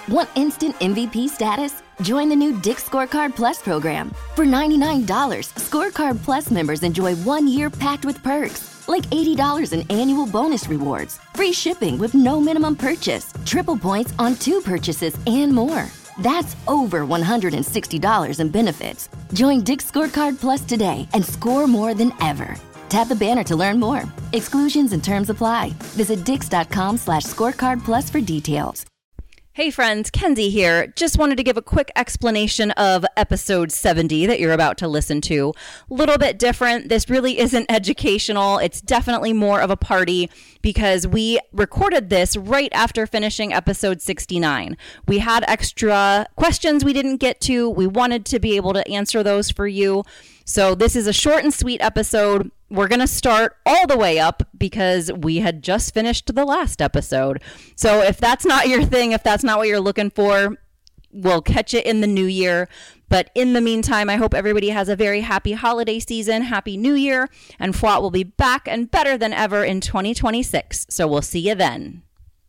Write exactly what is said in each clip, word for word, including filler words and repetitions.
Want instant M V P status? Join the new Dick's Scorecard Plus program. For ninety-nine dollars, Scorecard Plus members enjoy one year packed with perks, like eighty dollars in annual bonus rewards, free shipping with no minimum purchase, triple points on two purchases, and more. That's over one hundred sixty dollars in benefits. Join Dick's Scorecard Plus today and score more than ever. Tap the banner to learn more. Exclusions and terms apply. Visit dix.com slash scorecard plus for details. Hey friends, Kenzie here. Just wanted to give a quick explanation of episode seventy that you're about to listen to. A little bit different. This really isn't educational. It's definitely more of a party because we recorded this right after finishing episode sixty-nine. We had extra questions we didn't get to. We wanted to be able to answer those for you. So this is a short and sweet episode. We're going to start all the way up because we had just finished the last episode. So if that's not your thing, if that's not what you're looking for, we'll catch it in the new year. But in the meantime, I hope everybody has a very happy holiday season, happy new year, and F W A T will be back and better than ever in twenty twenty-six. So we'll see you then.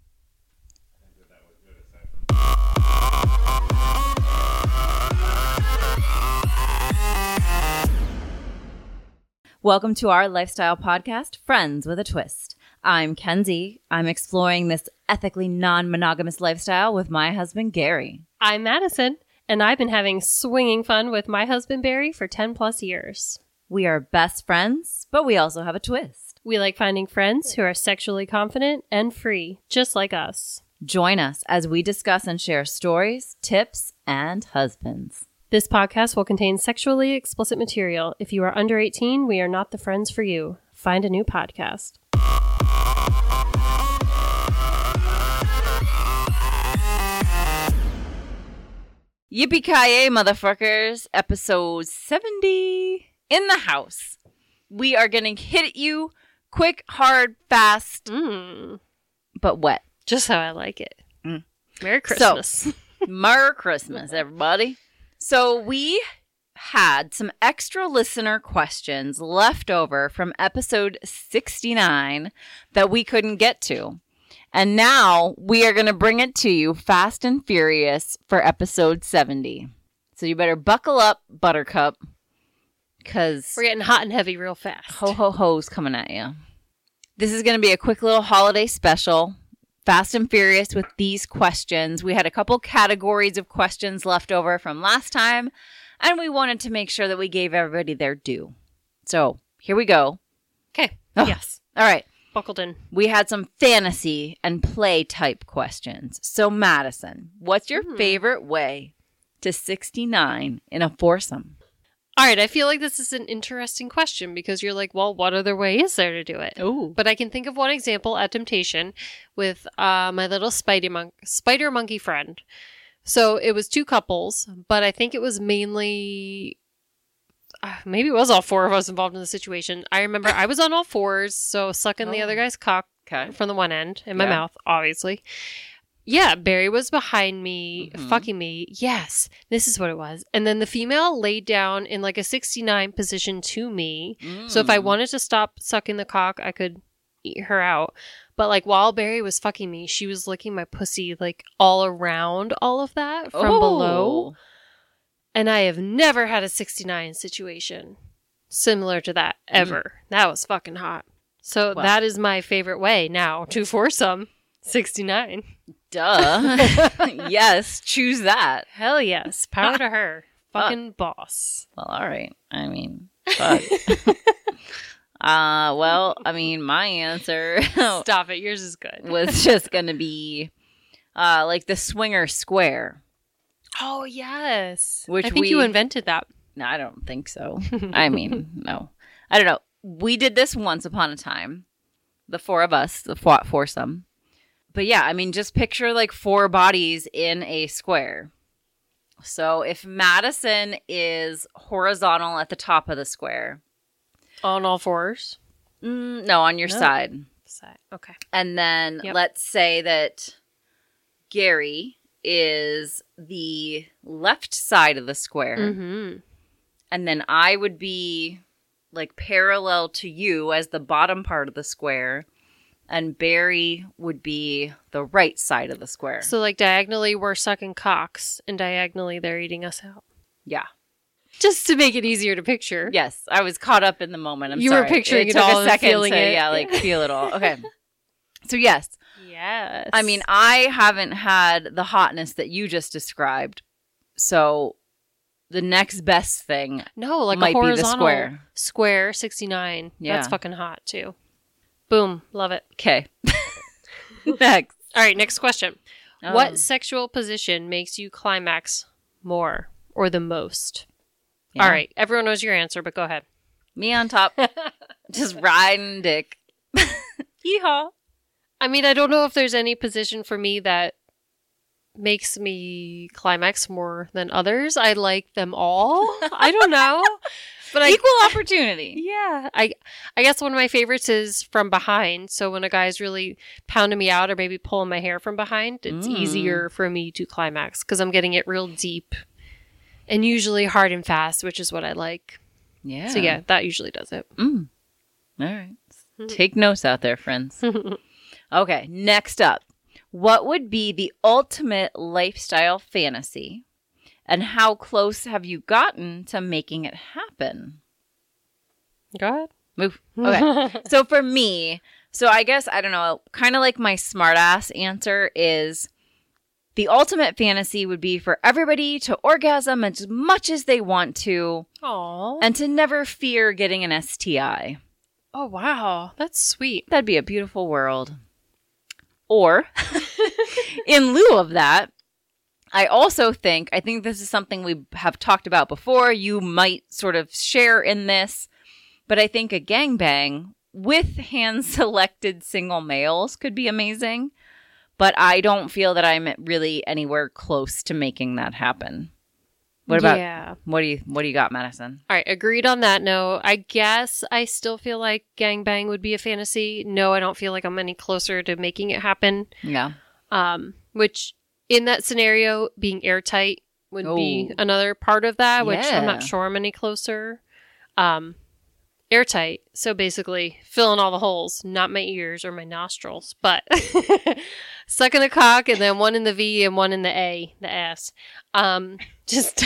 Welcome to our lifestyle podcast, Friends with a Twist. I'm Kenzie. I'm exploring this ethically non-monogamous lifestyle with my husband, Gary. I'm Madison, and I've been having swinging fun with my husband, Barry, for ten plus years. We are best friends, but we also have a twist. We like finding friends who are sexually confident and free, just like us. Join us as we discuss and share stories, tips, and husbands. This podcast will contain sexually explicit material. If you are under eighteen, we are not the friends for you. Find a new podcast. Yippee-ki-yay, motherfuckers. Episode seventy in the house. We are going to hit you quick, hard, fast, Mm. but wet. Just how I like it. Mm. Merry Christmas. So, Merry Christmas, everybody. So we had some extra listener questions left over from episode sixty-nine that we couldn't get to. And now we are going to bring it to you fast and furious for episode seventy. So you better buckle up, Buttercup, because We're getting hot and heavy real fast. ho ho ho's coming at you. This is going to be a quick little holiday special. Fast and furious with these questions. We had a couple categories of questions left over from last time, and we wanted to make sure that we gave everybody their due. So here we go. Okay. Oh, Yes. All right. Buckled in. We had some fantasy and play type questions. So Madison, what's your Hmm. favorite way to sixty-nine in a foursome? All right. I feel like this is an interesting question because you're like, well, what other way is there to do it? Oh, But I can think of one example at Temptation with uh, my little spider, mon- spider monkey friend. So it was two couples, but I think it was mainly, uh, maybe it was all four of us involved in the situation. I remember I was on all fours, so sucking the Oh. other guy's cock okay. from the one end in my Yeah. mouth, obviously. Yeah, Barry was behind me, Mhm. fucking me. Yes, this is what it was. And then the female laid down in like a sixty-nine position to me. So if I Mm. wanted to stop sucking the cock, I could eat her out. But like while Barry was fucking me, she was licking my pussy like all around all of that from Oh. below. And I have never had a sixty-nine situation similar to that ever. That was fucking hot. So Wow. that is my favorite way now to foursome sixty-nine. Duh. Yes, choose that. Hell yes. Power to her. Fucking boss. Well, all right. I mean, fuck. uh, well, I mean, my answer Stop it. Yours is good. was just going to be uh, like the swinger square. Oh, yes. Which I think you we- invented that. No, I don't think so. I mean, no. I don't know. We did this once upon a time. The four of us, the four- foursome. But yeah, I mean, just picture like four bodies in a square. So if Madison is horizontal at the top of the square. On all fours? Mm, no, on your No. side. Side. Okay. And then Yep. let's say that Gary is the left side of the square. Mm-hmm. And then I would be like parallel to you as the bottom part of the square. and Barry would be the right side of the square. So like diagonally we're sucking cocks and diagonally they're eating us out. Yeah. Just to make it easier to picture. Yes, I was caught up in the moment. I'm you sorry. were picturing it, it took all a second and feeling to, it. Yeah, like feel it all. Okay. So yes. Yes. I mean, I haven't had the hotness that you just described. So the next best thing no, like might a be the horizontal square. Square sixty-nine. Yeah. That's fucking hot too. Boom. Love it. Okay. Next. All right, next question. Oh. What sexual position makes you climax more or the most? Yeah. All right, everyone knows your answer, but go ahead. Me on top. Just riding dick. Yeehaw. I mean, I don't know if there's any position for me that makes me climax more than others. I like them all. I don't know. But I, Equal opportunity. yeah. I I guess one of my favorites is from behind. So when a guy's really pounding me out or maybe pulling my hair from behind, it's Mm. easier for me to climax because I'm getting it real deep and usually hard and fast, which is what I like. Yeah. So yeah, that usually does it. Mm. All right. Take notes out there, friends. Okay, next up. What would be the ultimate lifestyle fantasy? And how close have you gotten to making it happen? Go ahead. Move. Okay. So for me, so I guess, I don't know, kind of like my smartass answer is the ultimate fantasy would be for everybody to orgasm as much as they want to Aww. and to never fear getting an S T I. Oh, wow. That's sweet. That'd be a beautiful world. Or, in lieu of that, I also think, I think this is something we have talked about before. You might sort of share in this, but I think a gangbang with hand-selected single males could be amazing. But I don't feel that I'm really anywhere close to making that happen. What about, yeah. what do you, what do you got, Madison? All right, agreed on that. No, I guess I still feel like gangbang would be a fantasy. No, I don't feel like I'm any closer to making it happen. Yeah. Um, which in that scenario, being airtight would be Oh. another part of that, which I'm Yeah. not sure I'm any closer. Um, airtight. So basically filling all the holes, not my ears or my nostrils, but sucking a cock and then one in the V and one in the A, the ass. Um, just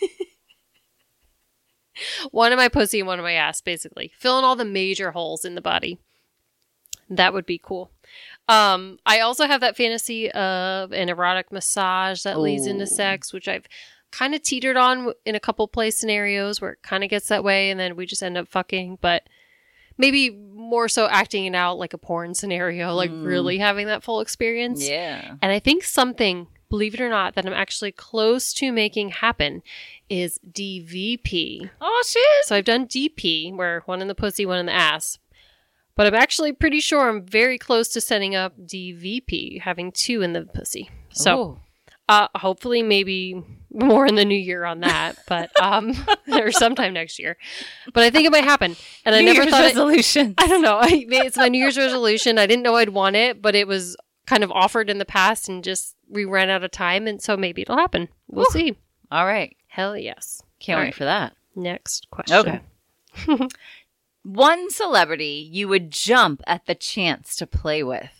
one in my pussy and one in my ass, basically. Filling all the major holes in the body. That would be cool. Um, I also have that fantasy of an erotic massage that leads into Ooh. sex, which I've kind of teetered on in a couple play scenarios where it kind of gets that way and then we just end up fucking, but maybe more so acting it out like a porn scenario, like Mm. really having that full experience. Yeah. And I think something, believe it or not, that I'm actually close to making happen is D V P. Oh, shit. So I've done D P, where one in the pussy, one in the ass. But I'm actually pretty sure I'm very close to setting up D V P, having two in the pussy. So Ooh. uh, hopefully maybe more in the new year on that, but um, or sometime next year. But I think it might happen. And I New never Year's thought it, resolution. I don't know. I, it's my New Year's resolution. I didn't know I'd want it, but it was kind of offered in the past and just we ran out of time. And so maybe it'll happen. We'll Woo. see. All right. Hell yes. Can't All wait right. for that. Next question. Okay. One celebrity you would jump at the chance to play with.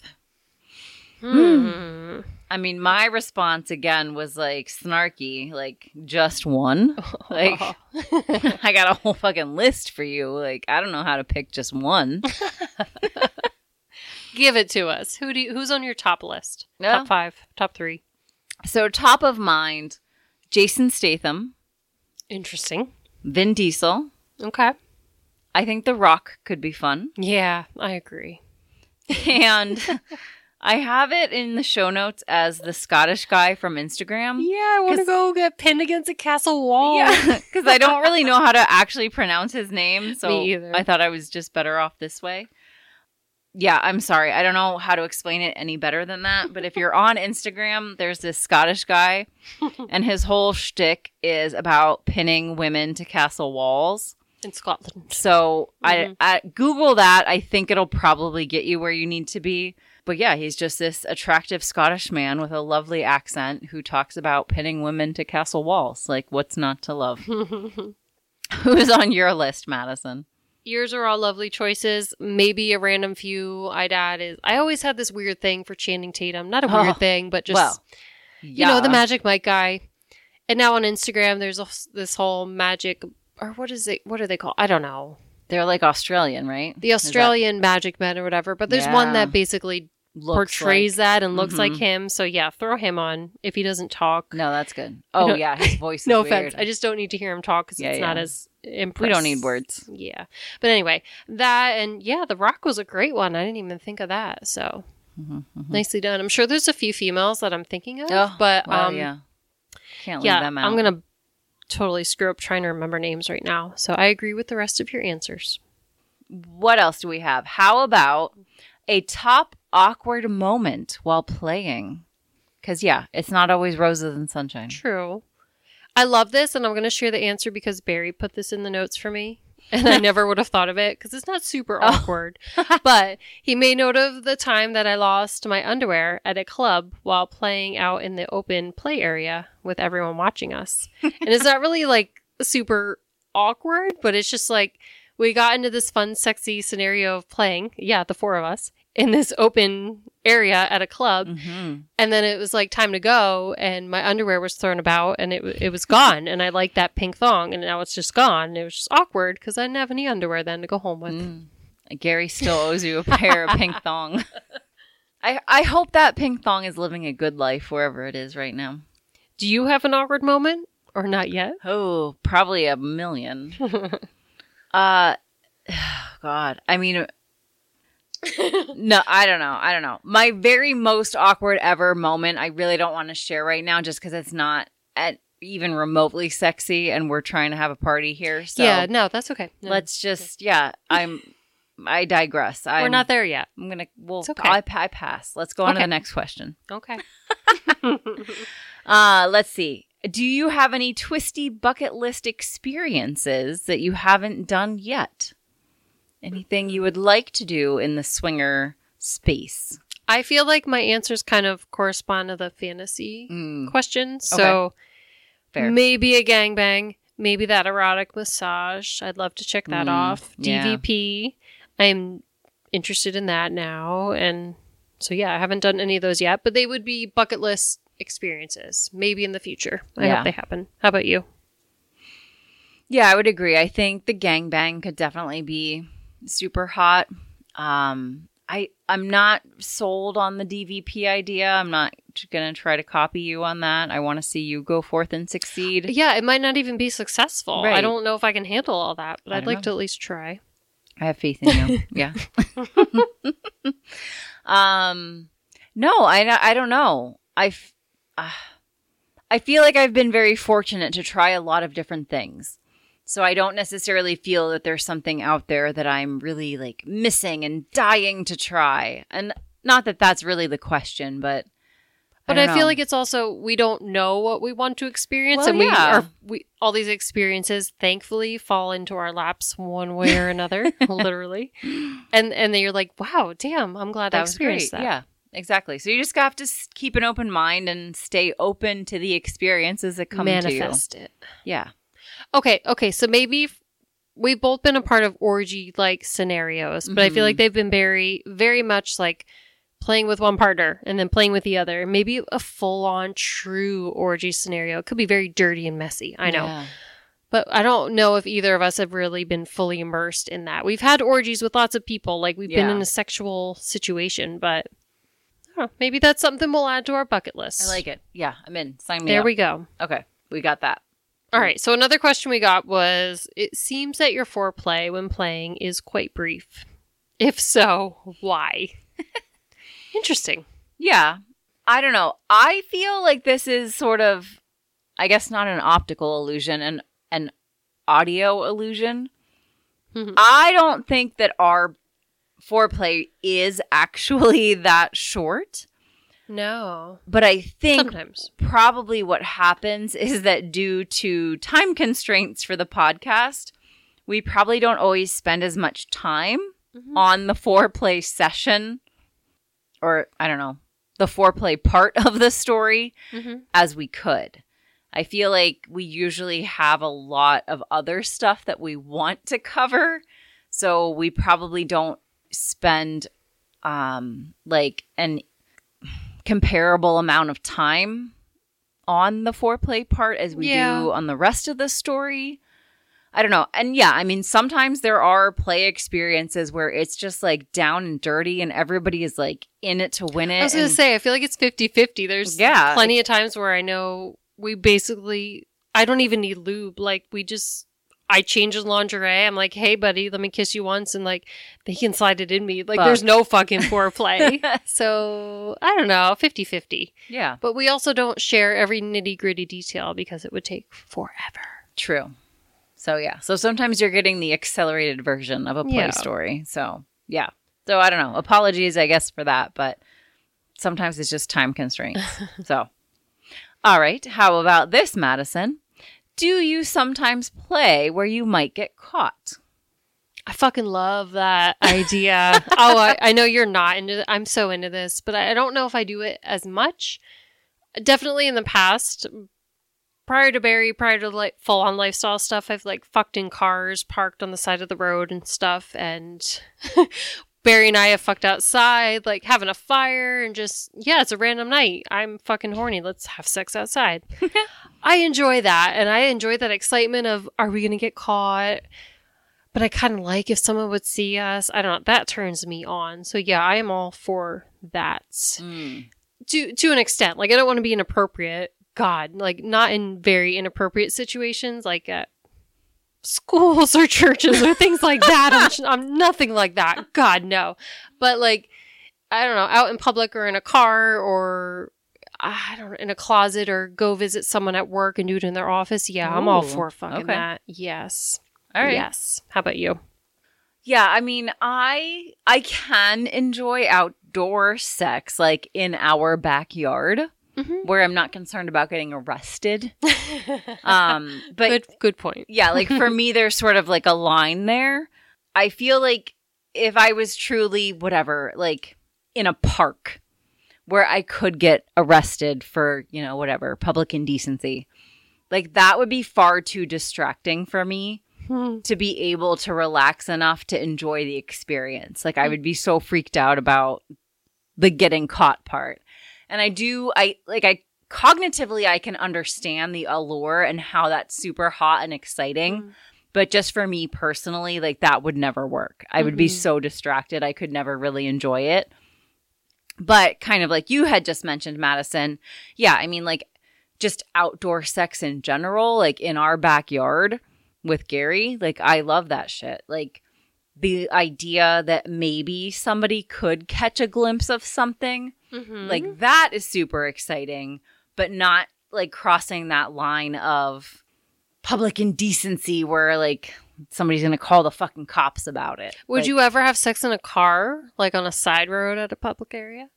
Hmm. I mean, my response again was like snarky, like just one. Like, I got a whole fucking list for you. Like, I don't know how to pick just one. Give it to us. Who do you, who's on your top list? Yeah. Top five, top three. So, top of mind, Jason Statham, Interesting. Vin Diesel. Okay. I think The Rock could be fun. Yeah, I agree. And I have it in the show notes as the Scottish guy from Instagram. Yeah, I want to 'Cause- go get pinned against a castle wall. Yeah, because I don't really know how to actually pronounce his name. So Me either. I thought I was just better off this way. Yeah, I'm sorry. I don't know how to explain it any better than that. But if you're on Instagram, there's this Scottish guy, and his whole shtick is about pinning women to castle walls. In Scotland. So Mhm. I, I Google that. I think it'll probably get you where you need to be. But yeah, he's just this attractive Scottish man with a lovely accent who talks about pinning women to castle walls. Like, what's not to love? Who's on your list, Madison? yours are all lovely choices. Maybe a random few I'd add is I always had this weird thing for Channing Tatum. Not a weird Oh, thing, but just, well, you know, the yeah. Magic Mike guy. And now on Instagram, there's a, this whole magic, or what is it? What are they called? I don't know. They're like Australian, right? The Australian Magic Men or whatever. But there's one Yeah. that basically Looks portrays like- that and looks Mhm. like him. So yeah, throw him on if he doesn't talk. No, that's good. Oh, No- yeah. His voice is No weird. offense. I just don't need to hear him talk because Yeah, it's not yeah. as impressive. We don't need words. Yeah. But anyway, that and yeah, The Rock was a great one. I didn't even think of that. So Mhm, mhm. nicely done. I'm sure there's a few females that I'm thinking of, Oh, but well, um, yeah. Can't leave yeah, them out. I'm going to totally screw up trying to remember names right now. So I agree with the rest of your answers. What else do we have? How about a top awkward moment while playing? Because, yeah, it's not always roses and sunshine. True. I love this, and I'm going to share the answer because Barry put this in the notes for me, and I never would have thought of it because it's not super Oh. awkward. But he made note of the time that I lost my underwear at a club while playing out in the open play area with everyone watching us. And it's not really like super awkward, but it's just like we got into this fun, sexy scenario of playing, yeah, the four of us, in this open area at a club. Mm-hmm. And then it was like time to go, and my underwear was thrown about, and it it was gone. And I liked that pink thong, and now it's just gone. It was just awkward because I didn't have any underwear then to go home with. Mm. Gary still owes you a pair of pink thong. I I hope that pink thong is living a good life wherever it is right now. Do you have an awkward moment or not yet? Oh, probably a million. uh, God. I mean, no, I don't know. I don't know. My very most awkward ever moment, I really don't want to share right now just because it's not at even remotely sexy and we're trying to have a party here. So yeah, no, that's okay. No, let's just, yeah, I'm, I digress. I'm, we're not there yet. I'm going to, we'll, It's okay. I, I pass. Let's go on to Okay. the next question. Okay. Uh, let's see. Do you have any twisty bucket list experiences that you haven't done yet? Anything you would like to do in the swinger space? I feel like my answers kind of correspond to the fantasy Mm, question. So fair. maybe a gangbang, maybe that erotic massage. I'd love to check that Mm, off. yeah. D V P. I'm interested in that now. And so, yeah, I haven't done any of those yet, but they would be bucket list experiences, maybe in the future. I Yeah. hope they happen. How about you? Yeah, I would agree. I think the gangbang could definitely be super hot. Um, I I'm not sold on the D V P idea. I'm not going to try to copy you on that. I want to see you go forth and succeed. Yeah, it might not even be successful. I Right. don't know if I can handle all that, but I I'd don't like know. to at least try. I have faith in you. Yeah. um, no, I, I don't know. I've, uh, I feel like I've been very fortunate to try a lot of different things. So I don't necessarily feel that there's something out there that I'm really like missing and dying to try. And not that that's really the question, but But I, I, don't feel know. like it's also we don't know what we want to experience, Well, and we yeah. are we all these experiences thankfully fall into our laps one way or another, literally. And and then you're like, wow, damn, I'm glad I that was great. experienced that. Yeah, exactly. So you just have to s- keep an open mind and stay open to the experiences that come to you. Manifest it. Yeah. Okay, okay, so maybe f- we've both been a part of orgy like scenarios, but I feel like Mhm. they've been very, very much like playing with one partner and then playing with the other. Maybe a full on true orgy scenario. It could be very dirty and messy. I know. Yeah. But I don't know if either of us have really been fully immersed in that. We've had orgies with lots of people, like we've been Yeah. in a sexual situation, but I don't know, maybe that's something we'll add to our bucket list. I like it. Yeah, I'm in. Sign me There up. we go. Okay, we got that. All right. So another question we got was, it seems that your foreplay when playing is quite brief. If so, why? Interesting. Yeah, I don't know. I feel like this is sort of, I guess, not an optical illusion, an an audio illusion. Mhm. I don't think that our foreplay is actually that short, No. but I think Sometimes. probably what happens is that due to time constraints for the podcast, we probably don't always spend as much time Mhm. on the foreplay session, or I don't know, the foreplay part of the story Mhm. as we could. I feel like we usually have a lot of other stuff that we want to cover. So we probably don't spend um, like an comparable amount of time on the foreplay part as we Yeah. do on the rest of the story. I don't know. And yeah, I mean, sometimes there are play experiences where it's just like down and dirty and everybody is like in it to win it. I was going to and- say, I feel like it's fifty-fifty. There's Yeah. plenty of times where I know we basically, I don't even need lube. Like, we just, I change his lingerie. I'm like, hey, buddy, let me kiss you once. And like, they can slide it in me. Like, Fuck. there's no fucking foreplay. So, I don't know, fifty-fifty. Yeah, But we also don't share every nitty gritty detail because it would take forever. true. So yeah, so sometimes you're getting the accelerated version of a play Yeah. story. So yeah, so I don't know. Apologies, I guess, for that, but sometimes it's just time constraints. So, all right. How about this, Madison? Do you sometimes play where you might get caught? I fucking love that idea. oh, I, I know you're not into I'm so into this, but I don't know if I do it as much. Definitely in the past, prior to Barry, prior to like full on lifestyle stuff, I've like fucked in cars parked on the side of the road and stuff. And Barry and I have fucked outside, like having a fire and just, yeah, it's a random night. I'm fucking horny. Let's have sex outside. I enjoy that. And I enjoy that excitement of, are we going to get caught? But I kind of like if someone would see us. I don't know. That turns me on. So yeah, I am all for that. Mm. To to an extent. Like, I don't want to be inappropriate. God, like not in very inappropriate situations, like at schools or churches or things like that. I'm, I'm nothing like that. God, no. But like, I don't know, out in public or in a car or I don't know, in a closet or go visit someone at work and do it in their office. Yeah, I'm all Ooh, for fucking okay. that. Yes. All right. Yes. How about you? Yeah, I mean, I I can enjoy outdoor sex, like in our backyard, Mhm. where I'm not concerned about getting arrested. Um, but good, good point. yeah, like for me, there's sort of like a line there. I feel like if I was truly whatever, like in a park where I could get arrested for, you know, whatever, public indecency, like that would be far too distracting for me Hmm. to be able to relax enough to enjoy the experience. Like I would be so freaked out about the getting caught part. And I do, I like, I cognitively, I can understand the allure and how that's super hot and exciting. Mm. But just for me personally, like that would never work. I would be Mhm. so distracted. I could never really enjoy it. But kind of like you had just mentioned, Madison. Yeah, I mean, like just outdoor sex in general, like in our backyard with Gary, like I love that shit. Like the idea that maybe somebody could catch a glimpse of something, Mhm. like that is super exciting, but not like crossing that line of public indecency where like somebody's going to call the fucking cops about it. Would Like, you ever have sex in a car, like on a side road at a public area?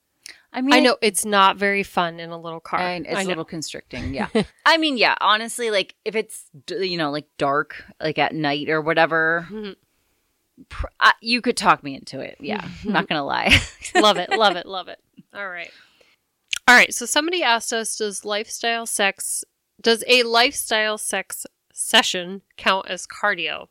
I mean, I know it's not very fun in a little car. And it's I a know. little constricting, yeah. I mean, yeah, honestly, like if it's, d- you know, like dark, like at night or whatever, Mhm. pr- I, you could talk me into it. Yeah, I'm not going to lie. Love it, love it, love it. All right. All right, so somebody asked us, does lifestyle sex, does a lifestyle sex session count as cardio?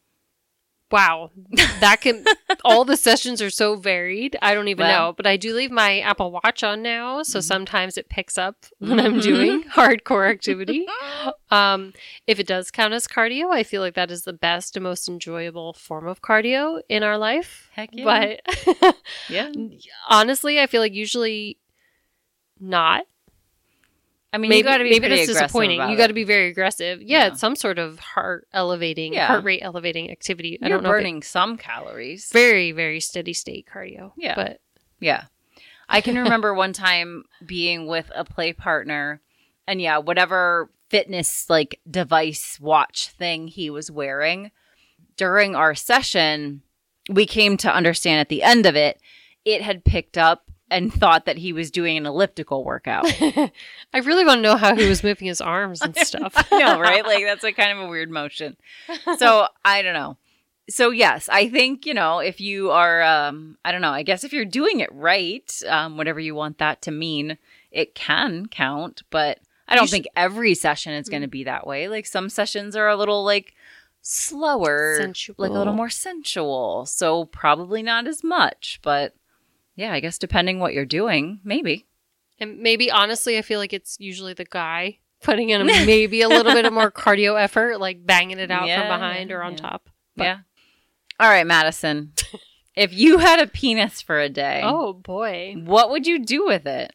Wow. That can, all the sessions are so varied. I don't even Well- know, but I do leave my Apple Watch on now, so Mhm. sometimes it picks up when I'm doing hardcore activity. Um, if it does count as cardio, I feel like that is the best and most enjoyable form of cardio in our life. Heck yeah. But yeah. honestly, I feel like usually not. I mean, maybe you got to be maybe pretty that's aggressive disappointing. about You got to it. be very aggressive. Yeah, Yeah. it's some sort of heart elevating, Yeah. heart rate elevating activity. I You're don't know. If burning some calories. it's very, very steady state cardio. Yeah. But Yeah. I can remember one time being with a play partner and yeah, whatever fitness like device watch thing he was wearing during our session, we came to understand at the end of it, it had picked up and thought that he was doing an elliptical workout. I really want to know how he was moving his arms and stuff. I know, right? Like that's a kind of a weird motion. So I don't know. So yes, I think, you know, if you are, um, I don't know, I guess if you're doing it right, um, whatever you want that to mean, it can count. But I don't You should- think every session is going to be that way. Like some sessions are a little like slower, Sensual. like a little more sensual. So probably not as much, but yeah, I guess depending what you're doing, maybe. And maybe, honestly, I feel like it's usually the guy putting in maybe a little bit of more cardio effort, like banging it out Yeah, from behind yeah, or on yeah. top. But- Yeah. All right, Madison. If you had a penis for a day, Oh, boy. what would you do with it?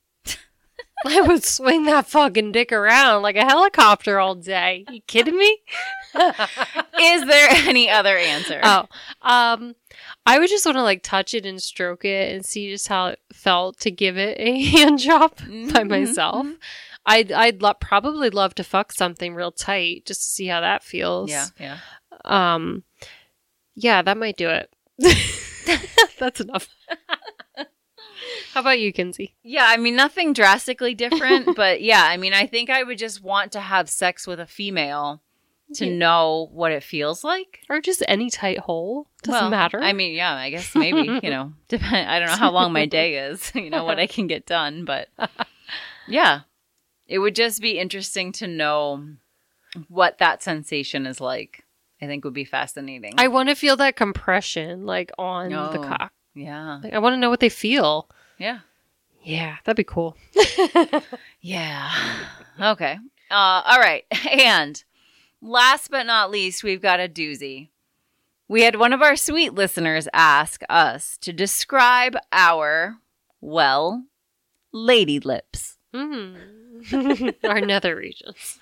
I would swing that fucking dick around like a helicopter all day. You kidding me? Is there any other answer? Oh, um, I would just want to like touch it and stroke it and see just how it felt to give it a hand job by myself. I'd I'd lo- probably love to fuck something real tight just to see how that feels. Yeah, yeah. Um, yeah, that might do it. That's enough. How about you, Kinsey? Yeah, I mean, nothing drastically different, but yeah, I mean, I think I would just want to have sex with a female to Yeah. know what it feels like. Or just any tight hole. Doesn't Well, matter. I mean, yeah, I guess maybe, you know, depend. I don't know how long my day is, you know, what I can get done, but yeah, it would just be interesting to know what that sensation is like. I think would be fascinating. I want to feel that compression like on the Oh. cock. yeah. Like, I want to know what they feel. Yeah. Yeah, that'd be cool. Yeah. Okay. Uh, all right. And last but not least, we've got a doozy. We had one of our sweet listeners ask us to describe our, well, lady lips. Mm. Our nether regions.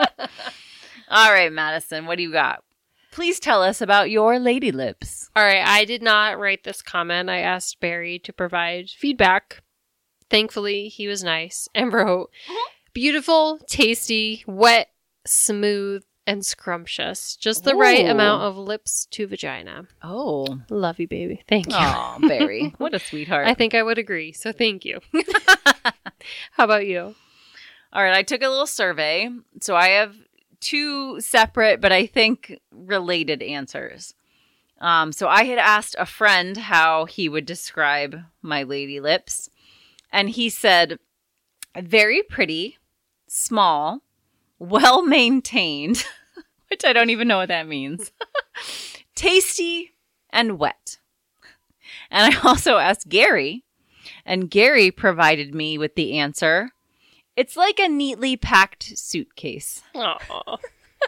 All right, Madison, what do you got? Please tell us about your lady lips. All right, I did not write this comment. I asked Barry to provide feedback. Thankfully, he was nice and wrote, beautiful, tasty, wet, smooth, and scrumptious. Just the right Ooh. amount of lips to vagina. Oh. Love you, baby. Thank you. Aw, Barry. What a sweetheart. I think I would agree, so thank you. How about you? All right, I took a little survey. So I have two separate, but I think related answers. Um, so I had asked a friend how he would describe my lady lips. And he said, very pretty, small, well-maintained, which I don't even know what that means, tasty, and wet. And I also asked Gary, and Gary provided me with the answer, it's like a neatly packed suitcase. Aw.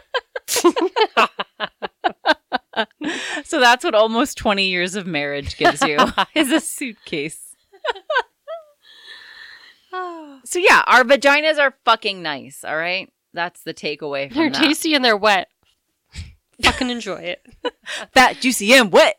So that's what almost twenty years of marriage gives you, is a suitcase. So yeah, our vaginas are fucking nice, all right? That's the takeaway from They're that. tasty and they're wet. Fucking enjoy it. Fat, juicy, and wet.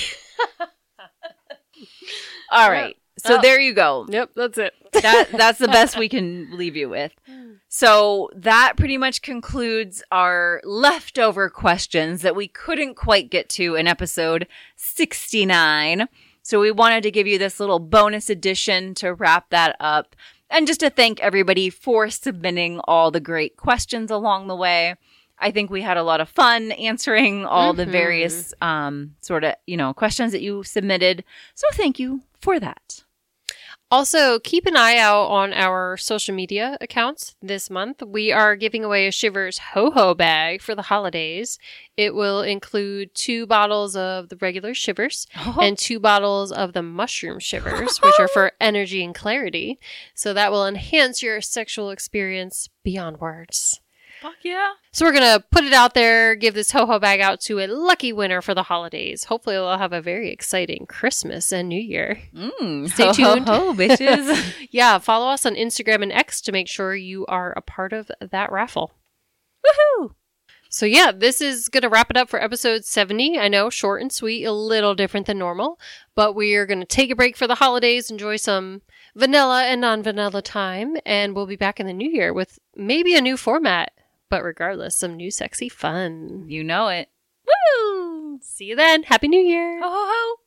All right. So Oh. there you go. Yep, that's it. That that's the best we can leave you with. So that pretty much concludes our leftover questions that we couldn't quite get to in episode sixty-nine. So we wanted to give you this little bonus edition to wrap that up and just to thank everybody for submitting all the great questions along the way. I think we had a lot of fun answering all the Mhm. various um, sort of, you know, questions that you submitted. So thank you for that. Also, keep an eye out on our social media accounts this month. We are giving away a Shivers Ho-Ho bag for the holidays. It will include two bottles of the regular Shivers and two bottles of the Mushroom Shivers, which are for energy and clarity. So that will enhance your sexual experience beyond words. Fuck yeah. So we're going to put it out there, give this Ho-Ho bag out to a lucky winner for the holidays. Hopefully we'll have a very exciting Christmas and New Year. Mm, Stay ho, tuned. Ho, ho, bitches. Yeah, follow us on Instagram and X to make sure you are a part of that raffle. Woohoo. So yeah, this is going to wrap it up for episode seventy. I know, short and sweet, a little different than normal, but we are going to take a break for the holidays, enjoy some vanilla and non-vanilla time, and we'll be back in the new year with maybe a new format, but regardless, some new sexy fun. You know it. Woo! See you then. Happy New Year. Ho, ho, ho.